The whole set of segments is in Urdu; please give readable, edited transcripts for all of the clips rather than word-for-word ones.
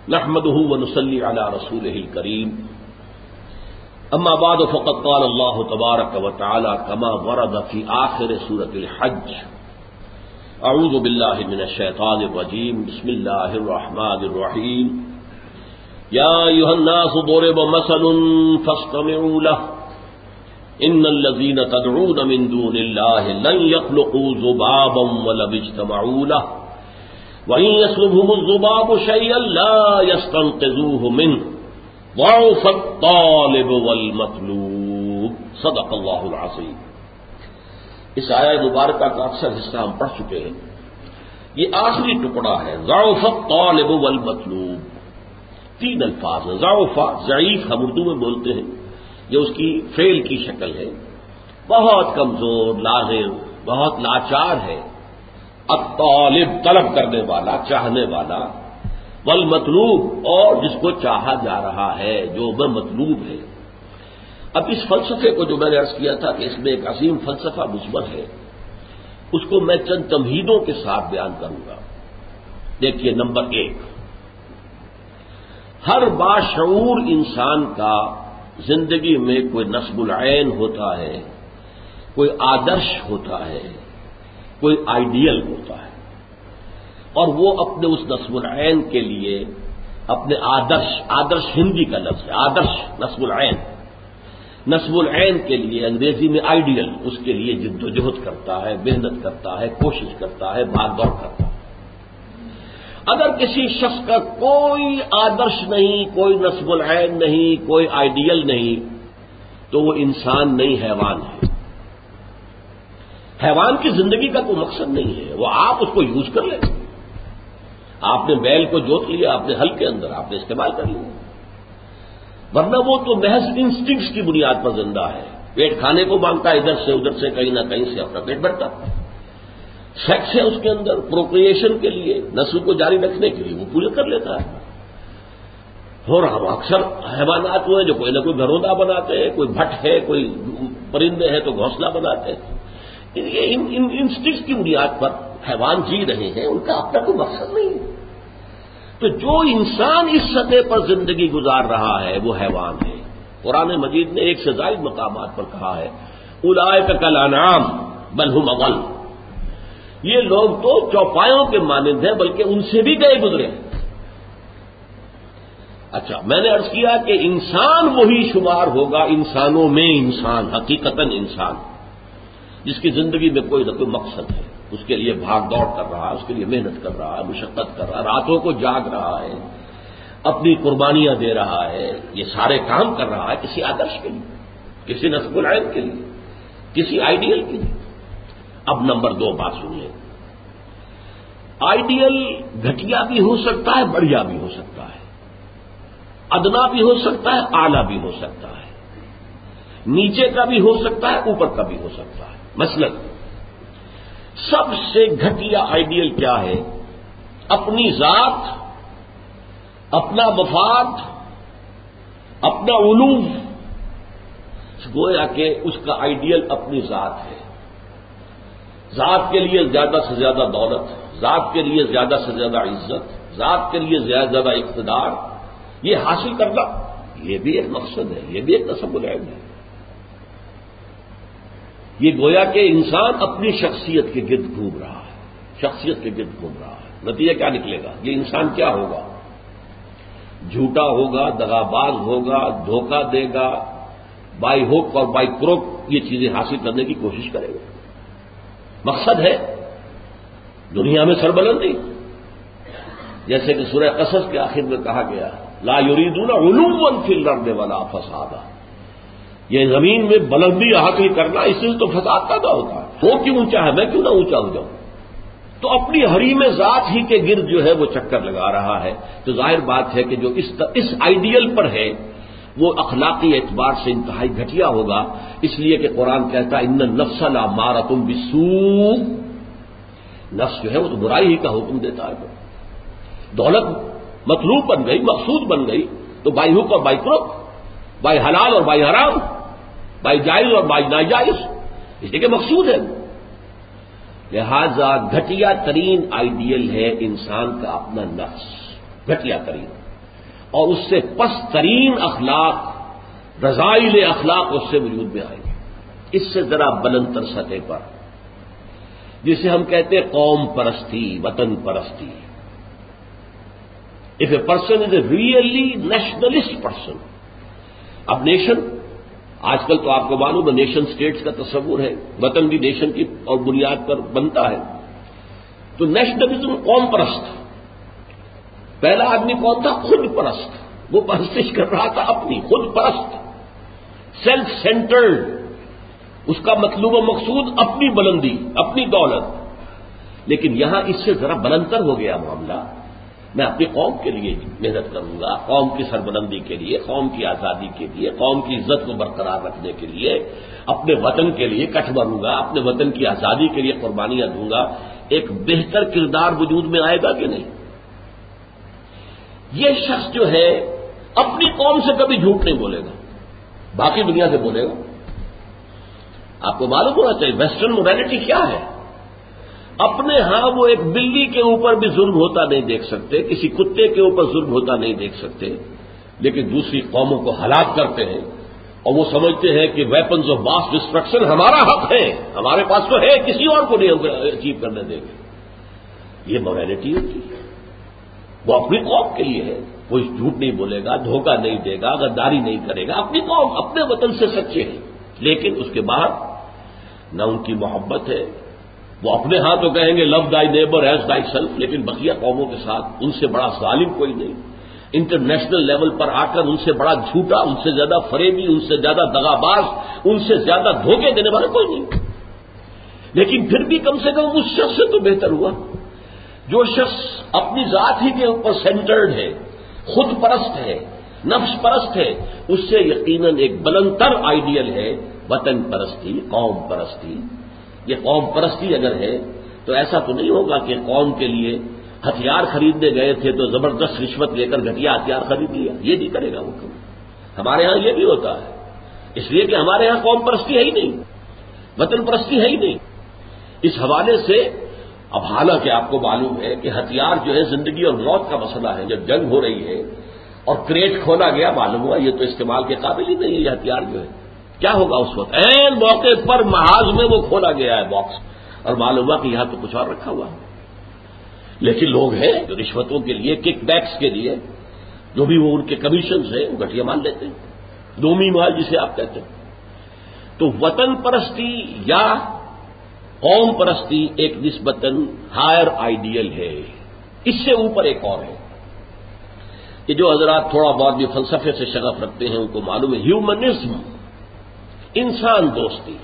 نحمده ونصلي على رسوله الكريم اما بعد فقد قال الله تبارك وتعالى كما ورد في آخر سورة الحج اعوذ بالله من الشيطان الرجيم بسم الله الرحمن الرحيم يا ايها الناس ضرب مثل فاستمعوا له ان الذين تدعون من دون الله لن يخلقوا ذبابا ولو اجتمعوا له وإن يسلبهم الذباب شيئا لا يستنقذوه منه ضعف الطالب والمطلوب صدق اللہ العظیم۔ اس آیہ مبارکہ کا اکثر حصہ ہم پڑھ چکے ہیں، یہ آخری ٹکڑا ہے ضعف الطالب والمطلوب۔ تین الفاظ ہیں، ضعف ضعیف ہم اردو میں بولتے ہیں، یہ اس کی فعل کی شکل ہے، بہت کمزور، لاغر، بہت لاچار ہے۔ الطالب طلب کرنے والا، چاہنے والا، والمطلوب اور جس کو چاہا جا رہا ہے، جو وہ مطلوب ہے۔ اب اس فلسفے کو جو میں نے عرض کیا تھا کہ اس میں ایک عظیم فلسفہ مثبت ہے، اس کو میں چند تمہیدوں کے ساتھ بیان کروں گا۔ دیکھیے، نمبر 1، ہر باشعور انسان کا زندگی میں کوئی نصب العین ہوتا ہے، کوئی آدرش ہوتا ہے، کوئی آئیڈیل ہوتا ہے، اور وہ اپنے اس نصب العین کے لیے اپنے آدرش ہندی کا لفظ ہے، آدرش نصب العین، نصب العین کے لیے انگریزی میں آئیڈیل، اس کے لیے جد و جہد کرتا ہے، محنت کرتا ہے، کوشش کرتا ہے، بھاگ دوڑ کرتا ہے۔ اگر کسی شخص کا کوئی آدرش نہیں، کوئی نصب العین نہیں، کوئی آئیڈیل نہیں، تو وہ انسان نہیں، حیوان ہے۔ حیوان کی زندگی کا کوئی مقصد نہیں ہے، وہ آپ اس کو یوز کر لیں۔ آپ نے بیل کو جوت لیا اپنے حل کے اندر، آپ نے استعمال کر لیا، ورنہ وہ تو محض انسٹنکٹس کی بنیاد پر زندہ ہے۔ پیٹ کھانے کو مانگتا ہے، ادھر سے ادھر سے کہیں نہ کہیں سے اپنا پیٹ بھرتا ہے۔ سیکس ہے اس کے اندر، پروکریشن کے لیے، نسل کو جاری رکھنے کے لیے وہ پورے کر لیتا ہے۔ اور ہم اکثر حیوانات ہوئے جو کوئی نہ کوئی گھرودہ بناتے ہیں، کوئی بھٹ ہے، کوئی پرندے ہیں تو گھونسلہ بناتے ہیں۔ یہ ان انسٹنکٹس کی بنیاد پر حیوان جی رہے ہیں، ان کا اپنا کوئی مقصد نہیں ہے۔ تو جو انسان اس سطح پر زندگی گزار رہا ہے وہ حیوان ہے۔ قرآن مجید نے ایک سے زائد مقامات پر کہا ہے اولئک کالانعام بل ھم اضل، یہ لوگ تو چوپایوں کے مانند ہیں بلکہ ان سے بھی گئے گزرے ہیں۔ اچھا، میں نے عرض کیا کہ انسان وہی شمار ہوگا انسانوں میں انسان، حقیقتاً انسان، جس کی زندگی میں کوئی نہ کوئی مقصد ہے، اس کے لیے بھاگ دوڑ کر رہا ہے، اس کے لیے محنت کر رہا ہے، مشقت کر رہا ہے، راتوں کو جاگ رہا ہے، اپنی قربانیاں دے رہا ہے، یہ سارے کام کر رہا ہے کسی آدرش کے لیے، کسی نصب العین کے لیے، کسی آئیڈیل کے لیے۔ اب نمبر 2 بات سنیے، آئیڈیل گھٹیا بھی ہو سکتا ہے، بڑھیا بھی ہو سکتا ہے، ادنا بھی ہو سکتا ہے، اعلیٰ بھی ہو سکتا ہے، نیچے کا بھی ہو سکتا ہے، اوپر کا بھی ہو سکتا ہے۔ مثلا سب سے گھٹیا آئیڈیل کیا ہے؟ اپنی ذات، اپنا مفاد، اپنا علوم، گویا کہ اس کا آئیڈیل اپنی ذات ہے۔ ذات کے لیے زیادہ سے زیادہ دولت، ذات کے لیے زیادہ سے زیادہ عزت، ذات کے لیے زیادہ سے زیادہ اقتدار، یہ حاصل کرنا، یہ بھی ایک مقصد ہے، یہ بھی ایک نصب العین ہے۔ یہ گویا کہ انسان اپنی شخصیت کے گرد گھوم رہا ہے، شخصیت کے گرد گھوم رہا ہے۔ نتیجہ کیا نکلے گا؟ یہ انسان کیا ہوگا؟ جھوٹا ہوگا، دغاباز ہوگا، دھوکہ دے گا، بائی ہوک اور بائی کروک یہ چیزیں حاصل کرنے کی کوشش کرے گا۔ مقصد ہے دنیا میں سربلندی، جیسے کہ سورہ قصص کے آخر میں کہا گیا لا یریدون علوا فی الارض ولا فسادا، یہ زمین میں بلندی حاصل کرنا، اس سے تو فساد پیدا ہوتا ہے۔ وہ کیوں اونچا ہے، میں کیوں نہ اونچا ہو جاؤں؟ تو اپنی حریم ذات ہی کے گرد جو ہے وہ چکر لگا رہا ہے۔ تو ظاہر بات ہے کہ جو اس آئیڈیل پر ہے وہ اخلاقی اعتبار سے انتہائی گھٹیا ہوگا، اس لیے کہ قرآن کہتا ہے ان النفس لامارۃ بالسوء، نفس جو ہے وہ تو برائی ہی کا حکم دیتا ہے۔ دولت مطلوب بن گئی، مقصود بن گئی، تو بائی حق اور بائی کروک، بائی حلال اور بائی حرام، بائی جائز اور بائی ناجائز، اس لیے کہ مقصود ہے۔ لہذا گھٹیا ترین آئیڈیل ہے انسان کا اپنا نفس، گھٹیا ترین۔ اور اس سے پست ترین اخلاق، رذائل اخلاق اس سے وجود میں آئیں گے، اس سے ذرا بلند تر سطح پر، جسے ہم کہتے ہیں قوم پرستی، وطن پرستی. If a person is a really nationalist person، اب نیشن آج کل تو آپ کو معلوم ہے نیشن اسٹیٹس کا تصور ہے، وطن بھی نیشن کی اور بنیاد پر بنتا ہے. تو نیشنلزم قوم پرست، پہلا آدمی کون تھا؟ خود پرست. وہ پرستش کر رہا تھا اپنی، خود پرست، سیلف سینٹرڈ. اس کا مطلوب و مقصود اپنی بلندی، اپنی دولت. لیکن یہاں اس سے ذرا بلندتر ہو گیا معاملہ. میں اپنی قوم کے لیے محنت کروں گا، قوم کی سربلندی کے لیے، قوم کی آزادی کے لیے، قوم کی عزت کو برقرار رکھنے کے لیے، اپنے وطن کے لیے کٹ بھروں گا، اپنے وطن کی آزادی کے لیے قربانیاں دوں گا. ایک بہتر کردار وجود میں آئے گا کہ نہیں؟ یہ شخص جو ہے اپنی قوم سے کبھی جھوٹ نہیں بولے گا، باقی دنیا سے بولے گا. آپ کو معلوم ہونا چاہیے ویسٹرن مورالٹی کیا ہے. اپنے ہاں وہ ایک بلی کے اوپر بھی ظلم ہوتا نہیں دیکھ سکتے، کسی کتے کے اوپر ظلم ہوتا نہیں دیکھ سکتے، لیکن دوسری قوموں کو ہلاک کرتے ہیں اور وہ سمجھتے ہیں کہ ویپنز آف ماس ڈسٹرکشن ہمارا حق ہے، ہمارے پاس تو ہے، کسی اور کو نہیں اچیو کرنے دیں گے. یہ مورالٹی ہوتی ہے. وہ اپنی قوم کے لیے ہے، کوئی جھوٹ نہیں بولے گا، دھوکہ نہیں دے گا، غداری نہیں کرے گا. اپنی قوم، اپنے وطن سے سچے ہیں. لیکن اس کے بعد نہ ان کی محبت ہے. وہ اپنے ہاں تو کہیں گے لو دائی نیبر ایز دائی سیلف، لیکن بقیہ قوموں کے ساتھ ان سے بڑا ظالم کوئی نہیں. انٹرنیشنل لیول پر آ کر ان سے بڑا جھوٹا، ان سے زیادہ فریبی، ان سے زیادہ دغاباز، ان سے زیادہ دھوکے دینے والا کوئی نہیں. لیکن پھر بھی کم سے کم اس شخص سے تو بہتر ہوا جو شخص اپنی ذات ہی کے اوپر سینٹرڈ ہے، خود پرست ہے، نفس پرست ہے. اس سے یقیناً ایک بلند تر آئیڈیل ہے وطن پرستی، قوم پرستی. یہ قوم پرستی اگر ہے تو ایسا تو نہیں ہوگا کہ قوم کے لیے ہتھیار خریدنے گئے تھے تو زبردست رشوت لے کر گھٹیا ہتھیار خرید لیا. یہ نہیں کرے گا وہ کبھی. ہمارے ہاں یہ بھی ہوتا ہے، اس لیے کہ ہمارے ہاں قوم پرستی ہے ہی نہیں، وطن پرستی ہے ہی نہیں. اس حوالے سے اب حالانکہ آپ کو معلوم ہے کہ ہتھیار جو ہے زندگی اور موت کا مسئلہ ہے. جب جنگ ہو رہی ہے اور کریٹ کھولا گیا، معلوم ہوا یہ تو استعمال کے قابل ہی نہیں ہے یہ ہتھیار جو ہے. کیا ہوگا اس وقت؟ عین موقع پر محاذ میں وہ کھولا گیا ہے باکس، اور معلوم ہوا کہ یہاں تو کچھ اور رکھا ہوا ہے. لیکن لوگ ہیں جو رشوتوں کے لیے، کک بیکس کے لیے، جو بھی وہ ان کے کمیشنز ہیں، وہ گٹھیا مال لیتے ہیں، دومی مال جسے آپ کہتے ہیں. تو وطن پرستی یا قوم پرستی ایک نسبتاً ہائر آئیڈیل ہے. اس سے اوپر ایک اور ہے کہ جو حضرات تھوڑا بہت بھی فلسفے سے شغف رکھتے ہیں ان کو معلوم ہے، ہیومنزم، انسان دوستی.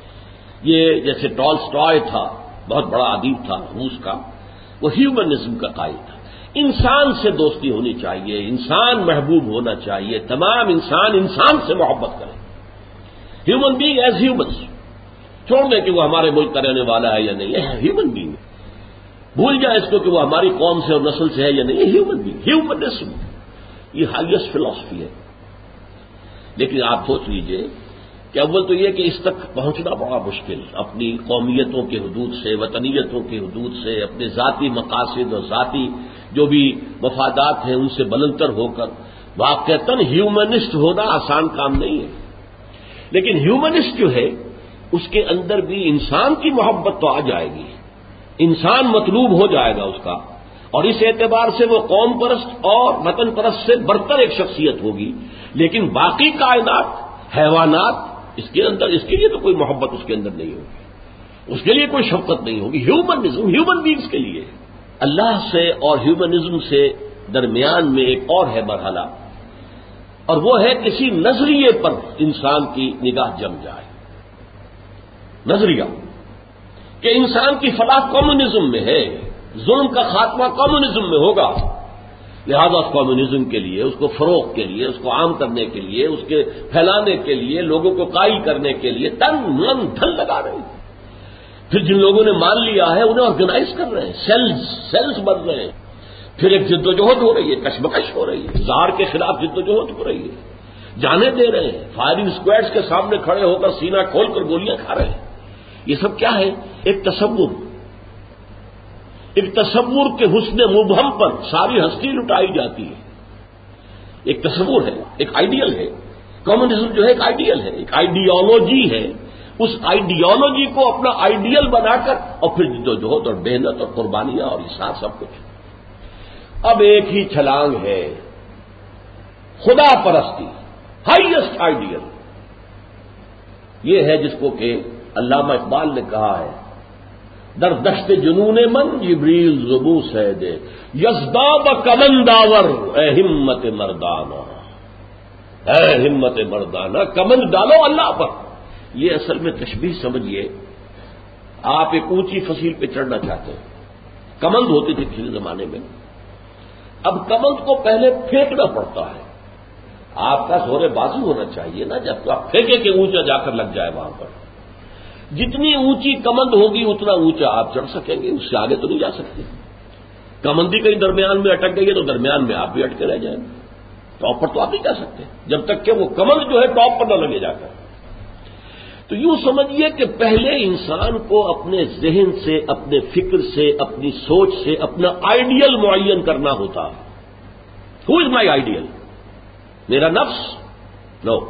یہ جیسے ٹالسٹائے تھا، بہت بڑا ادیب تھا روس کا، وہ ہیومنزم کا قائل تھا. انسان سے دوستی ہونی چاہیے، انسان محبوب ہونا چاہیے، تمام انسان سے محبت کریں. ہیومن بینگ ایز ہیومنس، چھوڑ دیں کہ وہ ہمارے ملک کا رہنے والا ہے یا نہیں ہے، ہیومن بینگ. بھول جائیں اس کو کہ وہ ہماری قوم سے اور نسل سے ہے یا نہیں ہے، ہیومن بینگ. ہیومنزم یہ ہائیسٹ فلاسفی ہے. لیکن آپ سوچ لیجئے کہ اول تو یہ کہ اس تک پہنچنا بڑا مشکل، اپنی قومیتوں کے حدود سے، وطنیتوں کے حدود سے، اپنے ذاتی مقاصد اور ذاتی جو بھی مفادات ہیں ان سے بلندتر ہو کر واقعتاً ہیومنسٹ ہونا آسان کام نہیں ہے. لیکن ہیومنسٹ جو ہے اس کے اندر بھی انسان کی محبت تو آ جائے گی، انسان مطلوب ہو جائے گا اس کا، اور اس اعتبار سے وہ قوم پرست اور وطن پرست سے برتر ایک شخصیت ہوگی. لیکن باقی کائنات، حیوانات، اس کے اندر اس کے لیے تو کوئی محبت اس کے اندر نہیں ہوگی، اس کے لیے کوئی شفقت نہیں ہوگی. ہیومنزم ہیومن بینگز کے لیے. اللہ سے اور ہیومنزم سے درمیان میں ایک اور ہے مرحلہ، اور وہ ہے کسی نظریے پر انسان کی نگاہ جم جائے. نظریہ کہ انسان کی فلاح کمیونزم میں ہے، ظلم کا خاتمہ کمیونزم میں ہوگا، لہذا اس کمیونزم کے لیے، اس کو فروغ کے لیے، اس کو عام کرنے کے لیے، اس کے پھیلانے کے لیے، لوگوں کو قائل کرنے کے لیے تن من دھن لگا رہے ہیں. پھر جن لوگوں نے مان لیا ہے انہیں آرگنائز کر رہے ہیں، سیلز بن رہے ہیں. پھر ایک جد و جہد ہو رہی ہے، کشمکش ہو رہی ہے، زار کے خلاف جد و جہد ہو رہی ہے، جانے دے رہے ہیں، فائرنگ اسکواڈز کے سامنے کھڑے ہو کر سینہ کھول کر گولیاں کھا رہے ہیں. یہ سب کیا ہے؟ ایک تصور کے حسن مبہم پر ساری ہستی لٹائی جاتی ہے. ایک تصور ہے، ایک آئیڈیل ہے. کمیونزم جو ہے ایک آئیڈیل ہے، ایک آئیڈیالوجی ہے. اس آئیڈیالوجی کو اپنا آئیڈیل بنا کر اور پھر جدوجہد اور محنت اور قربانیاں اور اصرار سب کچھ. اب ایک ہی چھلانگ ہے، خدا پرستی، ہائیسٹ آئیڈیل. یہ ہے جس کو کہ علامہ اقبال نے کہا ہے، در دشت جنون من جبریل زبو سید یزداد کمن داور اے ہمت مردانہ، اے ہمت مردانہ، کمند ڈالو اللہ پر. یہ اصل میں تشبیہ سمجھیے، آپ ایک اونچی فصیل پہ چڑھنا چاہتے ہیں. کمند ہوتی تھی پچھلے زمانے میں. اب کمند کو پہلے پھینکنا پڑتا ہے. آپ کا زور بازو ہونا چاہیے نا، جب تو آپ پھینکے کہ اونچا جا کر لگ جائے وہاں پر. جتنی اونچی کمند ہوگی اتنا اونچا آپ چڑھ سکیں گے، اس سے آگے تو نہیں جا سکتے. کمندی کہیں درمیان میں اٹک گئی ہے تو درمیان میں آپ بھی اٹکے رہ جائیں گے. ٹاپ پر تو آپ نہیں جا سکتے جب تک کہ وہ کمند جو ہے ٹاپ پر نہ لگے جا کر. تو یوں سمجھیے کہ پہلے انسان کو اپنے ذہن سے، اپنے فکر سے، اپنی سوچ سے اپنا آئیڈیل معین کرنا ہوتا. Who is my ideal? میرا نفس؟ نو.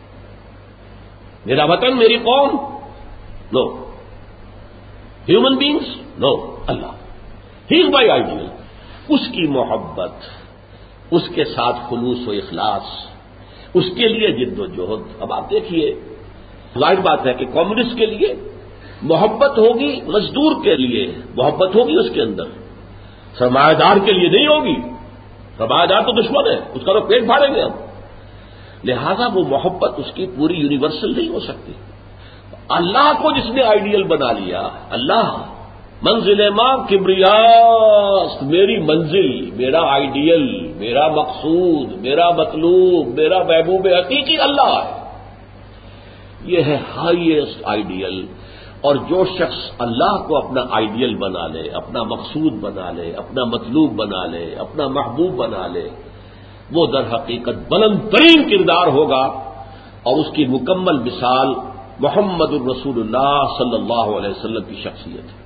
میرا وطن، میری قوم؟ No. Human beings? No. Allah. He is my ideal. اس کی محبت، اس کے ساتھ خلوص و اخلاص، اس کے لیے جد و جہد. اب آپ دیکھیے، ظاہر بات ہے کہ کمیونسٹ کے لیے محبت ہوگی، مزدور کے لیے محبت ہوگی اس کے اندر، سرمایہ دار کے لیے نہیں ہوگی. سرمایہ دار تو دشمن ہے، اس کا تو پیٹ پھاڑیں گے ہم. لہذا وہ محبت اس کی پوری یونیورسل نہیں ہو سکتی. اللہ کو جس نے آئیڈیل بنا لیا، اللہ منزل ماں کبریاست، میری منزل، میرا آئیڈیل، میرا مقصود، میرا مطلوب، میرا محبوب حقیقی اللہ ہے. یہ ہے ہائیسٹ آئیڈیل. اور جو شخص اللہ کو اپنا آئیڈیل بنا لے، اپنا مقصود بنا لے، اپنا مطلوب بنا لے، اپنا محبوب بنا لے، وہ در حقیقت بلند ترین کردار ہوگا. اور اس کی مکمل مثال محمد الرسول اللہ صلی اللہ علیہ وسلم کی شخصیت ہے.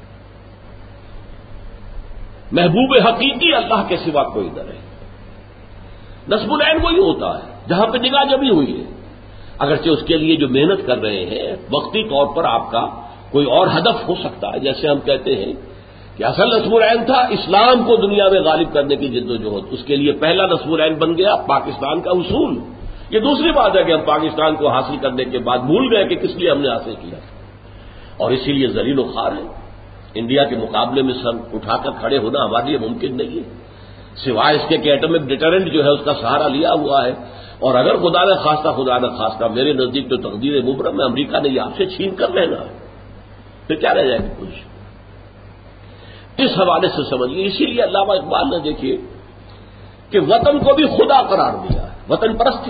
محبوب حقیقی اللہ کے سوا کوئی نہ رہے. نصب العین وہی ہوتا ہے جہاں پہ نگاہ جمی ہوئی ہے. اگرچہ اس کے لیے جو محنت کر رہے ہیں وقتی طور پر آپ کا کوئی اور ہدف ہو سکتا ہے. جیسے ہم کہتے ہیں کہ اصل نصب العین تھا اسلام کو دنیا میں غالب کرنے کی جد و جہد. اس کے لیے پہلا نصب العین بن گیا پاکستان کا حصول. یہ دوسری بات ہے کہ ہم پاکستان کو حاصل کرنے کے بعد بھول گئے کہ کس لیے ہم نے حاصل کیا، اور اسی لیے ذلیل و خوار ہے. انڈیا کے مقابلے میں سر اٹھا کر کھڑے ہونا ہمارے لیے ممکن نہیں ہے، سوائے اس کے کہ ایٹمک ڈیٹرنٹ جو ہے اس کا سہارا لیا ہوا ہے. اور اگر خدا نہ خواستہ میرے نزدیک تو تقدیر مبرم ہے، امریکہ نے یہ آپ سے چھین کر لینا ہے، پھر کیا رہ جائے گا کچھ. اس حوالے سے سمجھیے. اسی لیے علامہ اقبال نے دیکھیے کہ وطن کو بھی خدا قرار دیا ہے. وطن پرستی،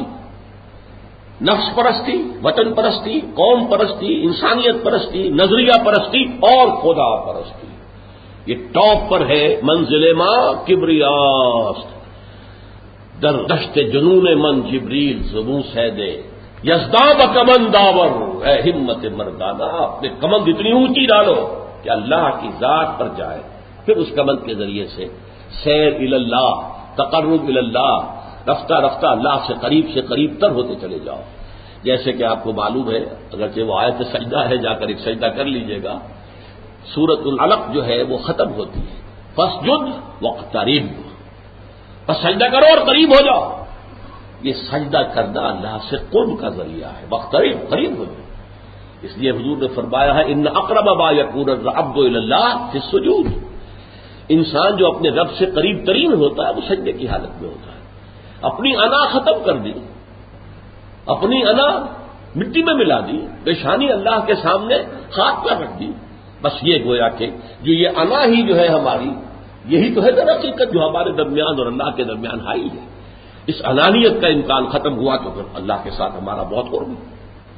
نفس پرستی، وطن پرستی، قوم پرستی، انسانیت پرستی، نظریہ پرستی اور خدا پرستی. یہ ٹاپ پر ہے. منزل ماں کبریاست، در دشت جنون من جبریل زبوں سیدے یزداد کمن داور اے ہمت مردانہ. اپنے کمند اتنی اونچی ڈالو کہ اللہ کی ذات پر جائے، پھر اس کمند کے ذریعے سے سیر اللہ، تقرب اللہ، رفتہ رفتہ اللہ سے قریب تر ہوتے چلے جاؤ. جیسے کہ آپ کو معلوم ہے، اگرچہ وہ آیت سجدہ ہے، جا کر ایک سجدہ کر لیجئے گا. سورۃ العلق جو ہے وہ ختم ہوتی ہے فاسجد واقترب، بس سجدہ کرو اور قریب ہو جاؤ. یہ سجدہ کرنا اللہ سے قرب کا ذریعہ ہے. واقترب، قریب ہو جاؤ. اس لیے حضور نے فرمایا ہے ان اقرب ما یکون العبد الی اللہ فی السجود. انسان جو اپنے رب سے قریب ترین ہوتا ہے وہ سجدے کی حالت میں ہوتا ہے. اپنی انا ختم کر دی، اپنی انا مٹی میں ملا دی، پیشانی اللہ کے سامنے خاک پر رکھ دی. بس یہ گویا کہ جو یہ انا ہی جو ہے ہماری، یہی تو ہے در حقیقت جو ہمارے درمیان اور اللہ کے درمیان حائل ہے. اس انانیت کا امکان ختم ہوا تو پھر اللہ کے ساتھ ہمارا بہت قرب ہے.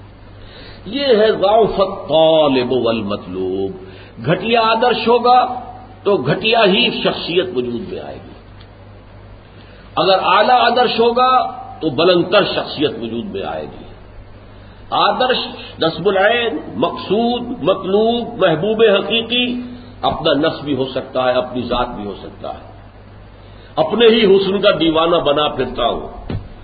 یہ ہے ضعف الطالب والمطلوب. گھٹیا آدرش ہوگا تو گھٹیا ہی شخصیت وجود میں آئے گی. اگر اعلیٰ آدرش ہوگا تو بلندتر شخصیت وجود میں آئے گی. آدرش، نصب العین، مقصود، مطلوب، محبوب حقیقی اپنا نفس بھی ہو سکتا ہے، اپنی ذات بھی ہو سکتا ہے. اپنے ہی حسن کا دیوانہ بنا پھرتا ہو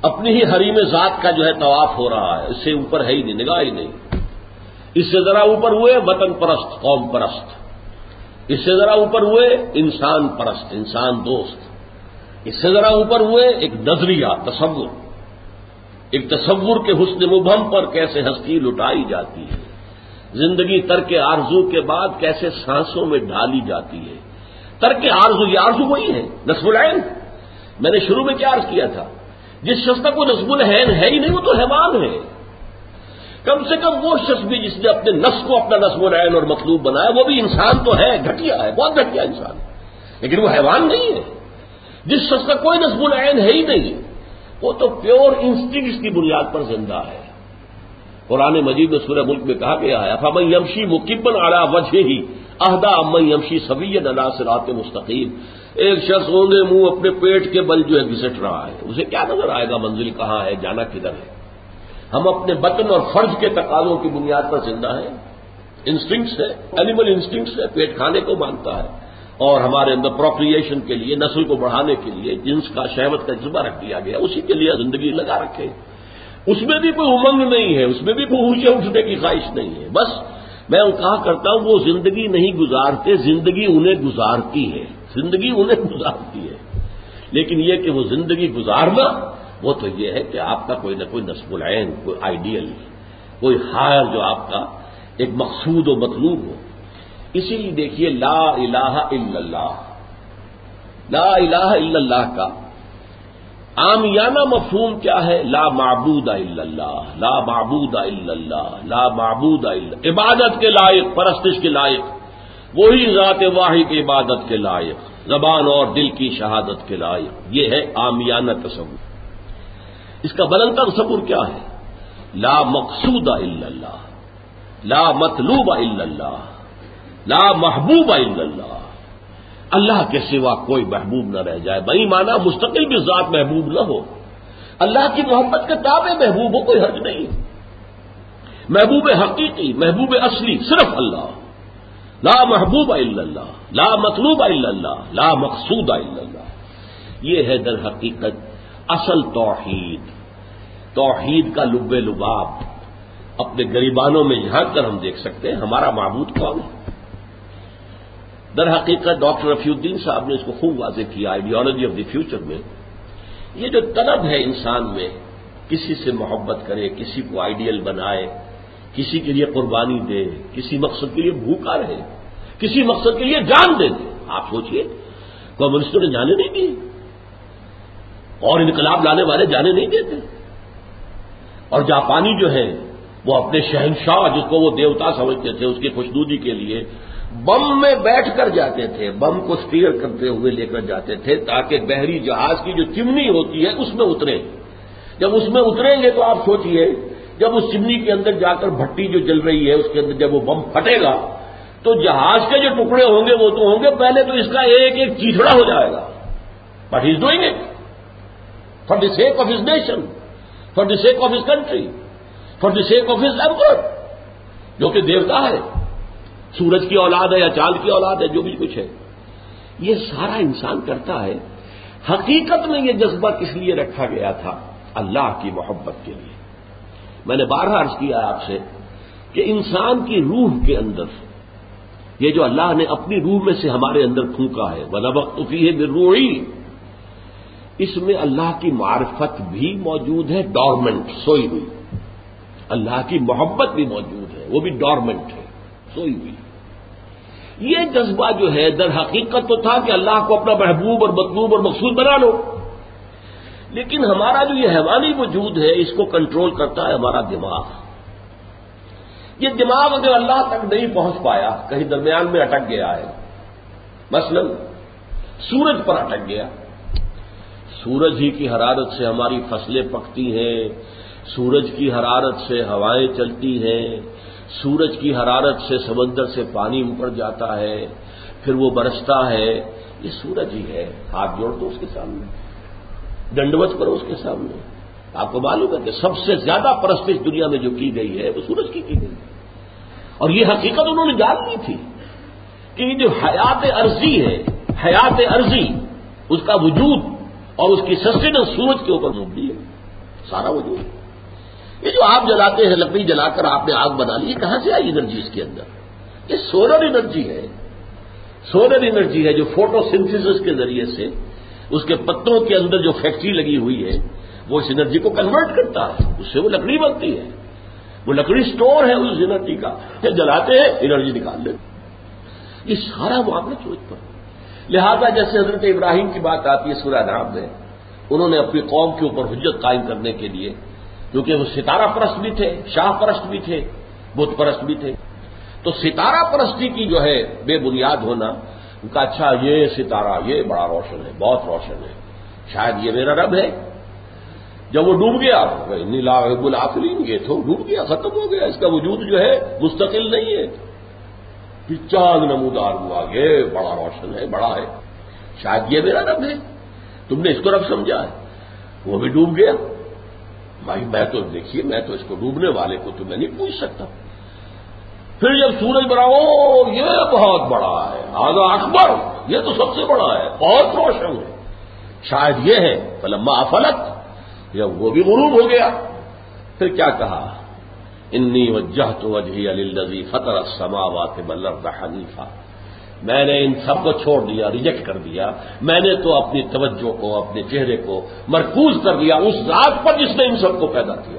اپنی ہی حریم ذات کا جو ہے طواف ہو رہا ہے، اس سے اوپر ہے ہی نہیں، نگاہ ہی نہیں. اس سے ذرا اوپر ہوئے وطن پرست، قوم پرست. اس سے ذرا اوپر ہوئے انسان پرست، انسان دوست. اس سے ذرا اوپر ہوئے ایک نظریہ، تصور، ایک تصور کے حسن مبہم پر کیسے ہستی لٹائی جاتی ہے، زندگی ترک آرزو کے بعد کیسے سانسوں میں ڈالی جاتی ہے. ترک آرزو، یہ آرزو وہی ہے نصب العین. میں نے شروع میں کیا عرض کیا تھا، جس شخص کا کوئی نصب العین ہے ہی نہیں وہ تو حیوان ہے. کم سے کم وہ شخص بھی جس نے اپنے نفس کو اپنا نصب العین اور مطلوب بنایا وہ بھی انسان تو ہے، گھٹیا ہے، بہت گھٹیا انسان، لیکن وہ حیوان نہیں ہے. جس شخص کا کوئی نصب العین ہے ہی نہیں وہ تو پیور انسٹنکٹس کی بنیاد پر زندہ ہے. قرآن مجید میں سورہ ملک میں کہا گیا ہے فمن یمشی مکبا علی وجہہ اہدی امن یمشی سویا علی صراط مستقیم. ایک شخص ہوں گے منہ اپنے پیٹ کے بل جو ہے گھسٹ رہا ہے، اسے کیا نظر آئے گا منزل کہاں ہے، جانا کدھر ہے. ہم اپنے بطن اور فرض کے تقاضوں کی بنیاد پر زندہ ہیں. انسٹنکٹس ہے، اینیمل انسٹنکٹس ہے، پیٹ کھانے کو مانتا ہے، اور ہمارے اندر پروکریشن کے لیے، نسل کو بڑھانے کے لیے جنس کا، شہوت کا جذبہ رکھ دیا گیا، اسی کے لیے زندگی لگا رکھے. اس میں بھی کوئی امنگ نہیں ہے، اس میں بھی کوئی اونچے اٹھنے کی خواہش نہیں ہے. بس میں کہا کرتا ہوں وہ زندگی نہیں گزارتے، زندگی انہیں گزارتی ہے، زندگی انہیں گزارتی ہے. لیکن یہ کہ وہ زندگی گزارنا وہ تو یہ ہے کہ آپ کا کوئی نہ کوئی نصب العین، کوئی آئیڈیل، کوئی ہائر جو آپ کا ایک مقصود و مطلوب ہو. اسی لیے دیکھیے لا الہ الا اللہ، لا الہ الا اللہ کا عامیانہ مفہوم کیا ہے؟ لا معبود الا اللہ، لا معبود الا اللہ، لا معبود الا، عبادت کے لائق، پرستش کے لائق وہی ذات واحد عبادت کے لائق، زبان اور دل کی شہادت کے لائق. یہ ہے عامیانہ تصور. اس کا بلندہ تصور کیا ہے؟ لا مقصود الا اللہ، لا مطلوب الا اللہ، لا محبوب الا اللہ. اللہ کے سوا کوئی محبوب نہ رہ جائے. بھائی مانا مستقل بھی ذات محبوب نہ ہو، اللہ کی محبت کے تابع محبوب ہو، کوئی حرج نہیں. محبوب حقیقی، محبوب اصلی صرف اللہ. لا محبوب الا اللہ، لا مطلوب الا اللہ، لا مقصود الا اللہ. یہ ہے در حقیقت اصل توحید. توحید کا لب لباب اپنے گریبانوں میں جھانک کر ہم دیکھ سکتے ہیں ہمارا معبود کون ہے. در حقیقت ڈاکٹر رفیع الدین صاحب نے اس کو خوب واضح کیا آئیڈیالوجی آف دی فیوچر میں. یہ جو طلب ہے انسان میں، کسی سے محبت کرے، کسی کو آئیڈیل بنائے، کسی کے لیے قربانی دے، کسی مقصد کے لیے بھوکا رہے، کسی مقصد کے لیے جان دے دے. آپ سوچئے کمیونسٹوں نے جانے نہیں دی، اور انقلاب لانے والے جانے نہیں دیتے. اور جاپانی جو ہے وہ اپنے شہنشاہ جس کو وہ دیوتا سمجھتے تھے اس کی خوشنودی کے لیے بم میں بیٹھ کر جاتے تھے، بم کو اسٹیئر کرتے ہوئے لے کر جاتے تھے تاکہ بحری جہاز کی جو چمنی ہوتی ہے اس میں اتریں. جب اس میں اتریں گے تو آپ سوچئے جب اس چمنی کے اندر جا کر بھٹی جو جل رہی ہے اس کے اندر جب وہ بم پھٹے گا تو جہاز کے جو ٹکڑے ہوں گے وہ تو ہوں گے، پہلے تو اس کا ایک ایک چیتھڑا ہو جائے گا. But he is doing it for the sake of his nation, for the sake of his country, for the sake of his emperor جو کہ دیوتا ہے، سورج کی اولاد ہے یا چاند کی اولاد ہے، جو بھی کچھ ہے. یہ سارا انسان کرتا ہے. حقیقت میں یہ جذبہ کس لیے رکھا گیا تھا؟ اللہ کی محبت کے لیے. میں نے بارہا عرض کیا آپ سے کہ انسان کی روح کے اندر یہ جو اللہ نے اپنی روح میں سے ہمارے اندر پھونکا ہے وَنَفَخْتُ فِيهِ مِن رُوحِي، اس میں اللہ کی معرفت بھی موجود ہے، ڈورمنٹ، سوئی ہوئی. اللہ کی محبت بھی موجود ہے، وہ بھی ڈورمنٹ ہے، سوئی ہوئی. یہ جذبہ جو ہے در حقیقت تو تھا کہ اللہ کو اپنا محبوب اور مطلوب اور مقصود بنا لو. لیکن ہمارا جو یہ حیوانی وجود ہے اس کو کنٹرول کرتا ہے ہمارا دماغ. یہ دماغ اگر اللہ تک نہیں پہنچ پایا، کہیں درمیان میں اٹک گیا ہے، مثلا سورج پر اٹک گیا، سورج ہی کی حرارت سے ہماری فصلیں پکتی ہیں، سورج کی حرارت سے ہوائیں چلتی ہیں، سورج کی حرارت سے سمندر سے پانی اوپر جاتا ہے، پھر وہ برستا ہے. یہ سورج ہی ہے. ہاتھ جوڑ دو اس کے سامنے، دنڈوت کرو اس کے سامنے. آپ کو معلوم ہے کہ سب سے زیادہ پرستش دنیا میں جو کی گئی ہے وہ سورج کی گئی. اور یہ حقیقت انہوں نے جان لی تھی کہ یہ جو حیات عرضی ہے، حیات عرضی، اس کا وجود اور اس کی سسٹیننس سورج کے اوپر مبنی ہے. سارا وجود۔ یہ جو آپ جلاتے ہیں، لکڑی جلا کر آپ نے آگ بنا لی، یہ کہاں سے آئی انرجی اس کے اندر؟ یہ سولر انرجی ہے، سولر انرجی ہے جو فوٹو سنتھسس کے ذریعے سے اس کے پتوں کے اندر جو فیکٹری لگی ہوئی ہے وہ اس انرجی کو کنورٹ کرتا ہے، اس سے وہ لکڑی بنتی ہے، وہ لکڑی سٹور ہے اس انرجی کا، پھر جلاتے ہیں انرجی نکال لیتے۔ یہ سارا معاملہ سوچ پر۔ لہذا جیسے حضرت ابراہیم کی بات آتی ہے سورہ انعام میں، انہوں نے اپنی قوم کے اوپر حجت قائم کرنے کے لیے، کیونکہ وہ ستارہ پرست بھی تھے، شاہ پرست بھی تھے، بت پرست بھی تھے، تو ستارہ پرستی کی جو ہے بے بنیاد ہونا، ان کا اچھا یہ ستارہ یہ بڑا روشن ہے، بہت روشن ہے، شاید یہ میرا رب ہے۔ جب وہ ڈوب گیا، نیلا العافلین، یہ تو ڈوب گیا، ختم ہو گیا، اس کا وجود جو ہے مستقل نہیں ہے، پھر چاند نمودار ہوا، یہ بڑا روشن ہے، بڑا ہے، شاید یہ میرا رب ہے، تم نے اس کو رب سمجھا ہے، وہ بھی ڈوب گیا۔ بھائی میں تو دیکھیے، میں تو اس کو ڈوبنے والے کو تو میں نہیں پوچھ سکتا۔ پھر جب سورج بڑا، او یہ بہت بڑا ہے، آگا اکبر، یہ تو سب سے بڑا ہے، بہت روشن ہے، شاید یہ ہے، فلما افلت، جب وہ بھی غروب ہو گیا، پھر کیا کہا؟ انی وجہت وجہی للذی فطر السماوات والارض حنیفا، میں نے ان سب کو چھوڑ دیا، ریجیکٹ کر دیا، میں نے تو اپنی توجہ کو، اپنے چہرے کو مرکوز کر دیا اس ذات پر جس نے ان سب کو پیدا کیا۔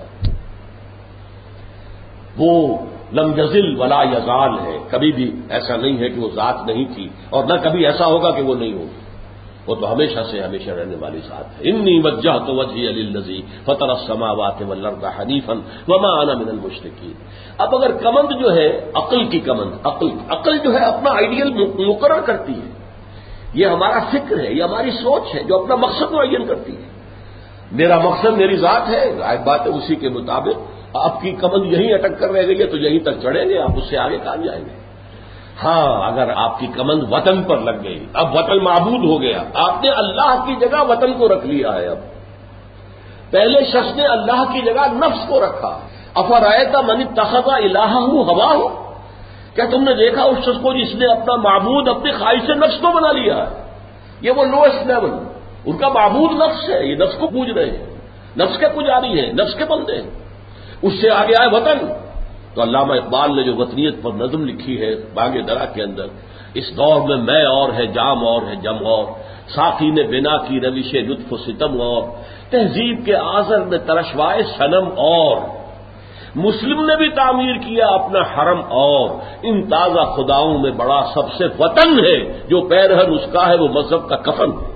وہ لم یزل ولا یزال ہے، کبھی بھی ایسا نہیں ہے کہ وہ ذات نہیں تھی، اور نہ کبھی ایسا ہوگا کہ وہ نہیں ہوگی، وہ تو ہمیشہ سے ہمیشہ رہنے والی ذات ہے۔ انی وجہت وجہی للذی فطر السماوات والارض حنیفا وما انا من المشرکین۔ اب اگر کمند جو ہے عقل کی کمند، عقل جو ہے اپنا آئیڈیل مقرر کرتی ہے، یہ ہمارا فکر ہے، یہ ہماری سوچ ہے جو اپنا مقصد معین کرتی ہے۔ میرا مقصد میری ذات ہے، ظاہر بات ہے اسی کے مطابق آپ کی کمند یہیں اٹک کر رہ گئی ہے تو یہیں تک چڑھیں گے، آپ اس سے آگے کہاں جائیں گے؟ ہاں اگر آپ کی کمند وطن پر لگ گئی، اب وطن معبود ہو گیا، آپ نے اللہ کی جگہ وطن کو رکھ لیا ہے۔ اب پہلے شخص نے اللہ کی جگہ نفس کو رکھا، افرأیت من اتخذ الہہ ہواہ، کیا تم نے دیکھا اس شخص کو جس نے اپنا معبود اپنی خواہش نفس کو بنا لیا ہے؟ یہ وہ لوئسٹ لیول، ان کا معبود نفس ہے، یہ نفس کو پوج رہے ہیں، نفس کے پجاری ہیں، نفس کے بندے ہیں۔ اس سے آگے آئے وطن، تو علامہ اقبال نے جو وطنیت پر نظم لکھی ہے باغ درا کے اندر، اس دور میں میں اور ہے جام اور ہے جم اور، ساقی نے بنا کی روش لطف و ستم اور، تہذیب کے آذر میں ترشوائے صنم اور، مسلم نے بھی تعمیر کیا اپنا حرم اور، ان تازہ خداؤں میں بڑا سب سے وطن ہے، جو پیرہن اس کا ہے وہ مذہب کا کفن ہے۔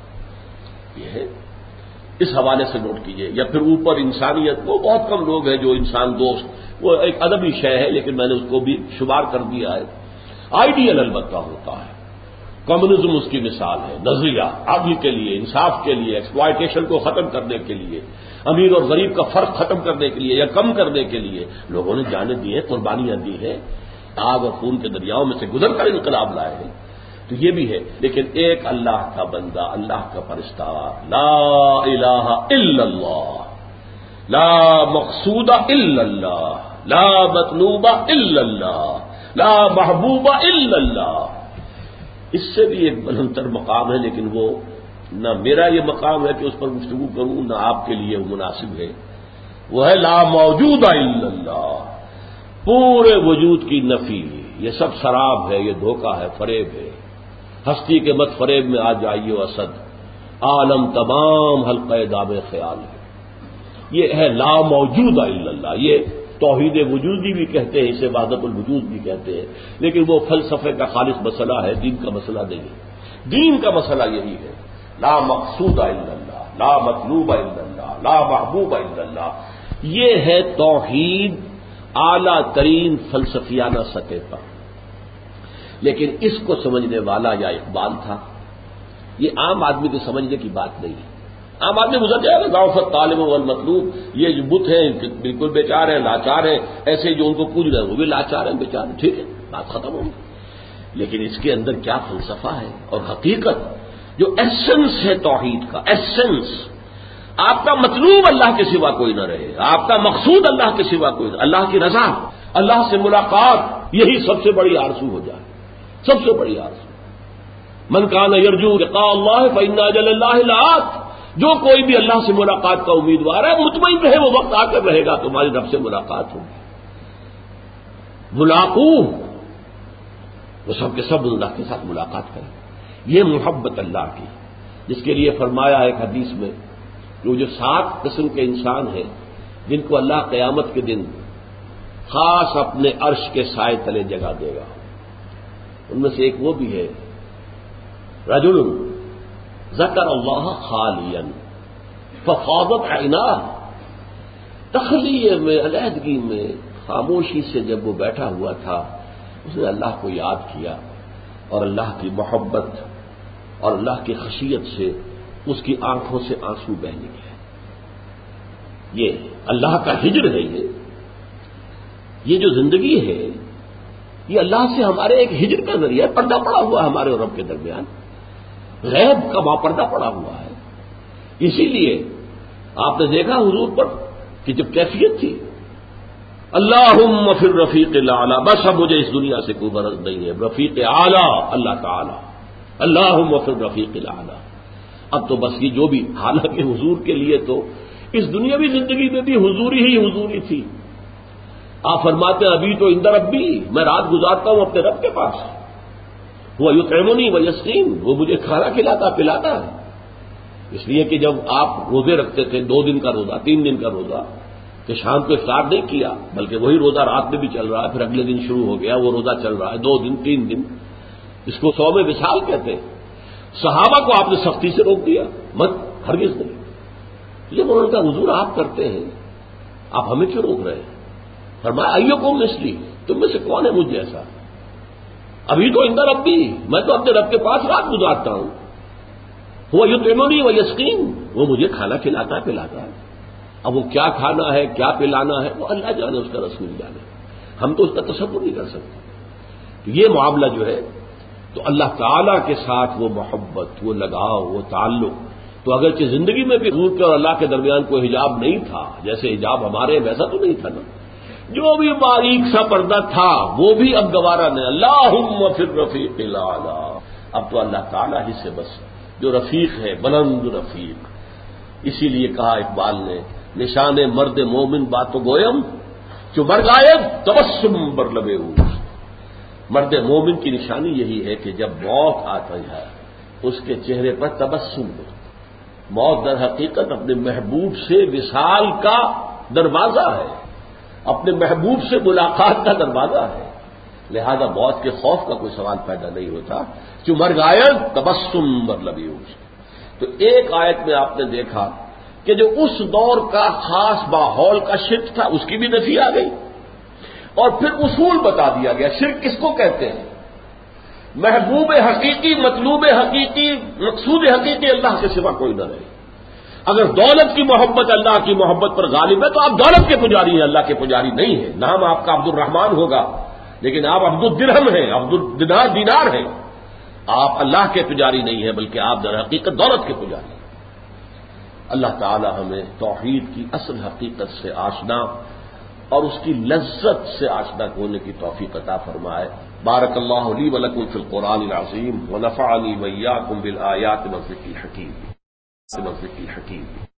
یہ ہے، اس حوالے سے نوٹ کیجئے۔ یا پھر اوپر انسانیت، وہ بہت کم لوگ ہیں جو انسان دوست، وہ ایک ادبی شے ہے لیکن میں نے اس کو بھی شمار کر دیا ہے۔ آئیڈیل البتہ ہوتا ہے، کمیونزم اس کی مثال ہے، نظریہ عدل کے لیے، انصاف کے لیے، ایکسپلائٹیشن کو ختم کرنے کے لیے، امیر اور غریب کا فرق ختم کرنے کے لیے یا کم کرنے کے لیے لوگوں نے جانیں دی ہیں، قربانیاں دی ہیں، آگ اور خون کے دریاؤں میں سے گزر کر انقلاب لائے ہیں، تو یہ بھی ہے۔ لیکن ایک اللہ کا بندہ، اللہ کا پرستار، لا الہ الا اللہ، لا مقصود الا اللہ، لا مطلوب الا اللہ، لا محبوب الا اللہ، اس سے بھی ایک بلندتر مقام ہے، لیکن وہ نہ میرا یہ مقام ہے کہ اس پر گفتگو کروں، نہ آپ کے لیے وہ مناسب ہے۔ وہ ہے لا موجود الا اللہ، پورے وجود کی نفی، یہ سب سراب ہے، یہ دھوکہ ہے، فریب ہے، ہستی کے مت فریب میں آ جائیے اسد، عالم تمام حلقہ دام خیال ہے۔ یہ ہے لا موجود الا اللہ، یہ توحید وجودی بھی کہتے ہیں، اسے وحدت الوجود بھی کہتے ہیں، لیکن وہ فلسفے کا خالص مسئلہ ہے، دین کا مسئلہ نہیں ہے۔ دین کا مسئلہ یہی ہے، لا مقصود الا اللہ، لا مطلوب الا اللہ، لا محبوب الا اللہ۔ یہ ہے توحید اعلیٰ ترین فلسفیانہ سطح پر، لیکن اس کو سمجھنے والا یا اقبال تھا، یہ عام آدمی کے سمجھنے کی بات نہیں ہے۔ عام آدمی گزر جائے گا، ضعف طالب والمطلوب، یہ جو بت ہیں بالکل بیچار ہیں، لاچار ہیں، ایسے جو ان کو پوج رہے ہیں وہ بھی لاچار ہیں، بیچار ہیں، ٹھیک ہے، بات ختم ہوگی۔ لیکن اس کے اندر کیا فلسفہ ہے اور حقیقت، جو ایسنس ہے توحید کا، ایسنس، آپ کا مطلوب اللہ کے سوا کوئی نہ رہے، آپ کا مقصود اللہ کے سوا کوئی نہ، اللہ کی رضا، اللہ سے ملاقات، یہی سب سے بڑی آرزو ہو جائے، سب سے بڑی آرزو۔ من کان یرجو لقاء اللہ فإن اجل اللہ لآت، جو کوئی بھی اللہ سے ملاقات کا امیدوار ہے مطمئن رہے وہ وقت آ کر رہے گا تمہاری رب سے ملاقات ہوگی. ملاقوہ وہ سب کے سب اللہ کے ساتھ ملاقات کریں. یہ محبت اللہ کی جس کے لیے فرمایا ہے ایک حدیث میں جو 7 قسم کے انسان ہیں جن کو اللہ قیامت کے دن خاص اپنے عرش کے سائے تلے جگہ دے گا. ان میں سے ایک وہ بھی ہے رجل ذکر اللہ خالیا ففاضت عیناہ. تخلیے میں علیحدگی میں خاموشی سے جب وہ بیٹھا ہوا تھا اس نے اللہ کو یاد کیا اور اللہ کی محبت اور اللہ کی خشیت سے اس کی آنکھوں سے آنسو بہ نکلے. یہ اللہ کا ہجر ہے. یہ جو زندگی ہے یہ اللہ سے ہمارے ایک ہجر کا ذریعہ ہے. پردہ پڑا ہوا ہے ہمارے اور رب کے درمیان, غیب کا پردہ پڑا ہوا ہے. اسی لیے آپ نے دیکھا حضور پر کہ جب کیفیت تھی اللہم فی الرفیق الاعلی, بس اب مجھے اس دنیا سے کوئی غرض نہیں ہے, رفیق اعلی اللہ تعالی, اللہم فی الرفیق الاعلی. اب تو بس یہ جو بھی, حالانکہ حضور کے لیے تو اس دنیاوی زندگی میں بھی حضوری ہی حضوری تھی. آپ فرماتے ہیں ابھی تو عند ربی, میں رات گزارتا ہوں اپنے رب کے پاس. وہ یطعمنی ویسقین, وہ مجھے کھانا کھلاتا پلاتا ہے. اس لیے کہ جب آپ روزے رکھتے تھے 2 دن کا روزہ 3 دن کا روزہ کہ شام کو افطار نہیں کیا بلکہ وہی روزہ رات میں بھی چل رہا ہے, پھر اگلے دن شروع ہو گیا وہ روزہ چل رہا ہے 2 دن 3 دن, اس کو 100 میں وصال کہتے ہیں. صحابہ کو آپ نے سختی سے روک دیا, مت ہرگز نہیں. جب انہوں نے کہا حضور آپ کرتے ہیں آپ ہمیں کیوں روک رہے ہیں؟ فرمایا ایکم مثلی, تم میں سے کون ہے مجھ جیسا؟ ابھی تو عند ربی, میں تو اپنے رب کے پاس رات گزارتا ہوں. وہ یطعمنی ویسقین, وہ مجھے کھانا کھلاتا ہے پلاتا ہے. اب وہ کیا کھانا ہے کیا پلانا ہے وہ اللہ جانے, اس کا رسول جانے, ہم تو اس کا تصور نہیں کر سکتے. تو یہ معاملہ جو ہے تو اللہ تعالی کے ساتھ وہ محبت, وہ لگاؤ, وہ تعلق, تو اگرچہ زندگی میں بھی حضور کے اور اللہ کے درمیان کوئی حجاب نہیں تھا, جیسے حجاب ہمارے ویسا تو نہیں تھا نا, جو بھی باریک سا پردہ تھا وہ بھی اب گوارا نہیں. اللہم فی الرفیق الاعلی, اب تو اللہ تعالی ہی سے بس جو رفیق ہے, بلند رفیق. اسی لیے کہا اقبال نے نشان مرد مومن باتو گویم جو مر غائب تبسم بر لبے اوش. مرد مومن کی نشانی یہی ہے کہ جب موت آتا ہے اس کے چہرے پر تبسم ہو. موت در حقیقت اپنے محبوب سے وصال کا دروازہ ہے, اپنے محبوب سے ملاقات کا دروازہ ہے. لہذا موت کے خوف کا کوئی سوال پیدا نہیں ہوتا. جو مر غائب تبسم بر لبے اوش. تو ایک آیت میں آپ نے دیکھا کہ جو اس دور کا خاص ماحول کا شرک تھا اس کی بھی نفی آ گئی, اور پھر اصول بتا دیا گیا شرک کس کو کہتے ہیں. محبوب حقیقی, مطلوب حقیقی, مقصود حقیقی اللہ کے سوا کوئی نہ رہے. اگر دولت کی محبت اللہ کی محبت پر غالب ہے تو آپ دولت کے پجاری ہیں, اللہ کے پجاری نہیں ہیں. نام آپ کا عبد الرحمان ہوگا لیکن آپ عبد الدرہم ہیں, عبد الدینار دینار ہیں. آپ اللہ کے پجاری نہیں ہیں بلکہ آپ در حقیقت دولت کے پجاری ہیں. اللہ تعالی ہمیں توحید کی اصل حقیقت سے آشنا اور اس کی لذت سے آشنا ہونے کی توفیق عطا فرمائے. بارک اللہ لی و لکم فی القرآن العظیم ونفعنی وإیاکم بالآیات والذکر الحکیم.